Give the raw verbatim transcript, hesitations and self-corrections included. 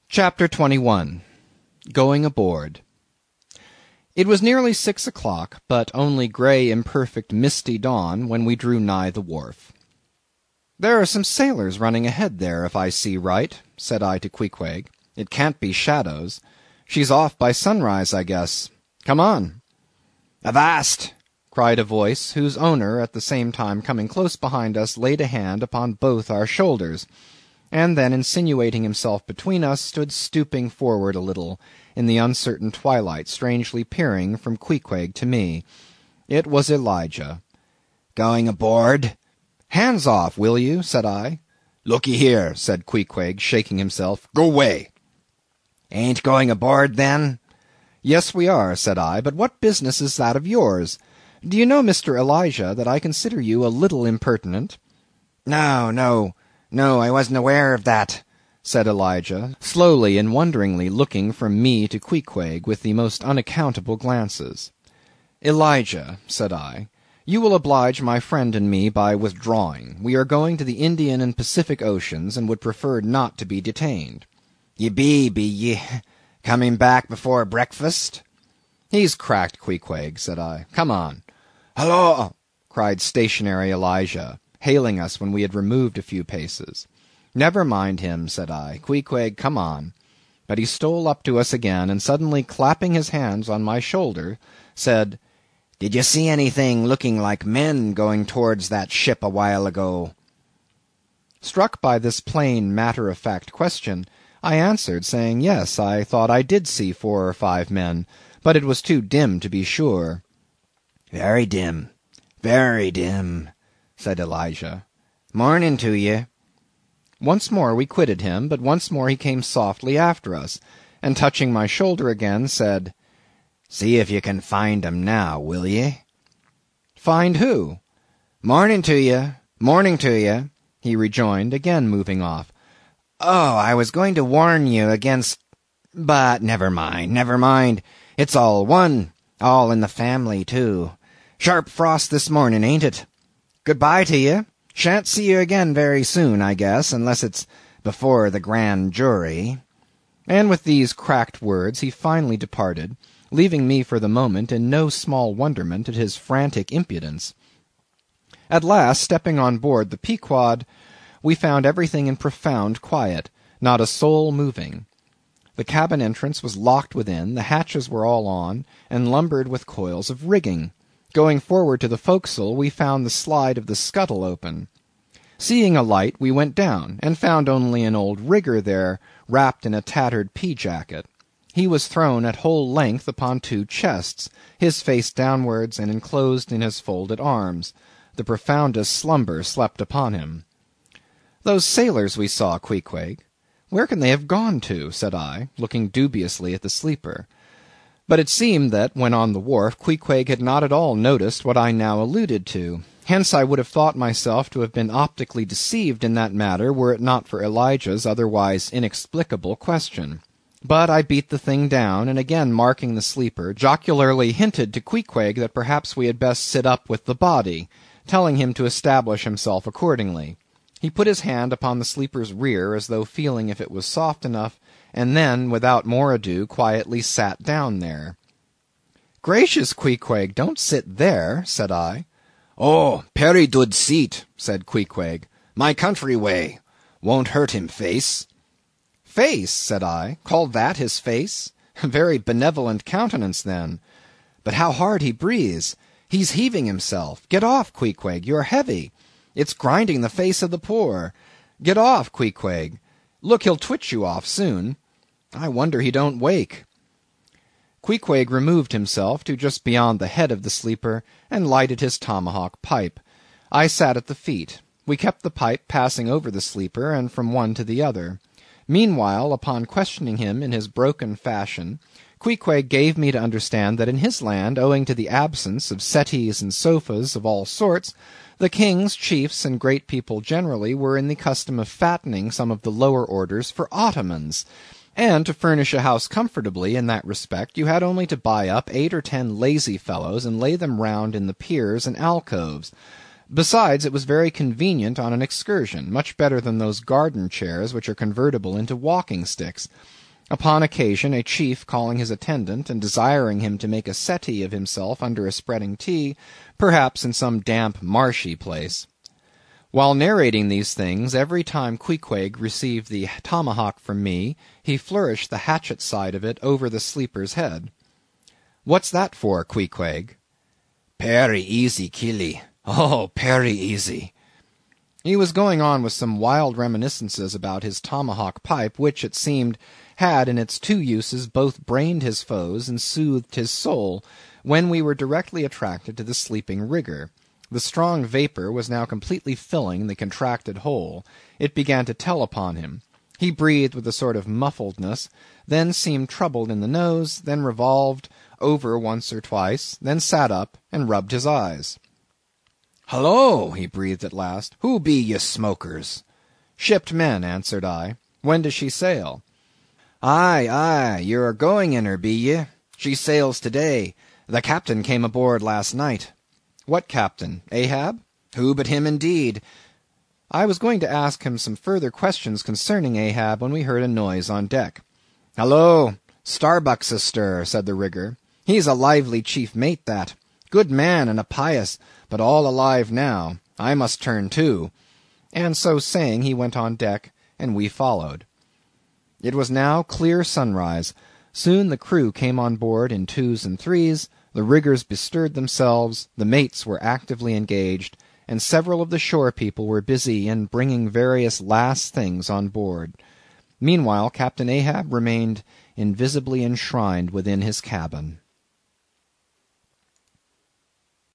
Chapter twenty-one. Going Aboard. It was nearly six o'clock, but only grey imperfect misty dawn, when we drew nigh the wharf. "There are some sailors running ahead there, if I see right," said I to Queequeg. "It can't be shadows. She's off by sunrise, I guess. Come on." "Avast!" cried a voice, whose owner, at the same time coming close behind us, laid a hand upon both our shoulders, and then insinuating himself between us, stood stooping forward a little in the uncertain twilight, strangely peering from Queequeg to me. It was Elijah. "Going aboard?" "Hands off, will you?" said I. "Looky here," said Queequeg, shaking himself. "Go way." "Ain't going aboard, then?" "Yes, we are," said I, "but what business is that of yours? Do you know, Mister Elijah, that I consider you a little impertinent?" "No, no. No, I wasn't aware of that," said Elijah, slowly and wonderingly looking from me to Queequeg with the most unaccountable glances. "Elijah," said I, "you will oblige my friend and me by withdrawing. We are going to the Indian and Pacific Oceans, and would prefer not to be detained." "Ye be, be ye? Coming back before breakfast?" "He's cracked, Queequeg," said I. "Come on." "Halloa!" cried stationary Elijah, hailing us when we had removed a few paces. "Never mind him," said I. "Queequeg, come on." But he stole up to us again, and suddenly clapping his hands on my shoulder, said, "Did you see anything looking like men going towards that ship a while ago?" Struck by this plain matter-of-fact question, I answered, saying yes, I thought I did see four or five men, but it was too dim to be sure. "Very dim, very dim," said Elijah. "Morning to ye." Once more we quitted him, but once more he came softly after us, and touching my shoulder again, said, "See if you can find 'em now, will ye?" "Find who?" "Morning to ye, morning to ye," he rejoined, again moving off. "Oh, I was going to warn you against... But never mind, never mind. It's all one, all in the family, too. Sharp frost this morning, ain't it? Good-bye to ye. Shan't see you again very soon, I guess, unless it's before the grand jury." And with these cracked words he finally departed, leaving me for the moment in no small wonderment at his frantic impudence. At last, stepping on board the Pequod, we found everything in profound quiet, not a soul moving. The cabin entrance was locked within, the hatches were all on, and lumbered with coils of rigging. Going forward to the forecastle, we found the slide of the scuttle open. Seeing a light, we went down, and found only an old rigger there, wrapped in a tattered pea-jacket. He was thrown at whole length upon two chests, his face downwards, and enclosed in his folded arms. The profoundest slumber slept upon him. "Those sailors we saw, Queequeg, where can they have gone to?" said I, looking dubiously at the sleeper. But it seemed that, when on the wharf, Queequeg had not at all noticed what I now alluded to. Hence I would have thought myself to have been optically deceived in that matter, were it not for Elijah's otherwise inexplicable question. But I beat the thing down, and again marking the sleeper, jocularly hinted to Queequeg that perhaps we had best sit up with the body, telling him to establish himself accordingly. He put his hand upon the sleeper's rear, as though feeling if it was soft enough, and then, without more ado, quietly sat down there. "Gracious, Queequeg, don't sit there," said I. "Oh, perry dood seat," said Queequeg. "My country way. Won't hurt him face." "Face," said I. "Call that his face? Very benevolent countenance, then. But how hard he breathes! He's heaving himself. Get off, Queequeg, you're heavy. It's grinding the face of the poor. Get off, Queequeg. Look, he'll twitch you off soon. I wonder he don't wake." Queequeg removed himself to just beyond the head of the sleeper, and lighted his tomahawk pipe. I sat at the feet. We kept the pipe passing over the sleeper, and from one to the other. Meanwhile, upon questioning him in his broken fashion, Queequeg gave me to understand that in his land, owing to the absence of settees and sofas of all sorts, the kings, chiefs, and great people generally were in the custom of fattening some of the lower orders for ottomans, and to furnish a house comfortably in that respect you had only to buy up eight or ten lazy fellows and lay them round in the piers and alcoves. Besides, it was very convenient on an excursion, much better than those garden chairs which are convertible into walking sticks, Upon occasion, a chief calling his attendant and desiring him to make a settee of himself under a spreading tree, perhaps in some damp marshy place. While narrating these things, every time Queequeg received the tomahawk from me, he flourished the hatchet side of it over the sleeper's head. "What's that for, Queequeg?" "Pery easy, killy. Oh, pery easy." He was going on with some wild reminiscences about his tomahawk pipe, which, it seemed, had in its two uses both brained his foes and soothed his soul, when we were directly attracted to the sleeping rigger. The strong vapour was now completely filling the contracted hole. It began to tell upon him. He breathed with a sort of muffledness, then seemed troubled in the nose, then revolved over once or twice, then sat up and rubbed his eyes. "Hallo!" he breathed at last. "Who be ye smokers?" "Shipped men," answered I. "When does she sail?" "Aye, aye, you're going in her, be ye? She sails to-day. The captain came aboard last night." "What captain? Ahab?" "Who but him, indeed?" I was going to ask him some further questions concerning Ahab when we heard a noise on deck. "Hallo! Starbuck's astir," said the rigger. "He's a lively chief mate, that. Good man and a pious, but all alive now. I must turn to." And so saying, he went on deck, and we followed. It was now clear sunrise. Soon the crew came on board in twos and threes, the riggers bestirred themselves, the mates were actively engaged, and several of the shore people were busy in bringing various last things on board. Meanwhile Captain Ahab remained invisibly enshrined within his cabin.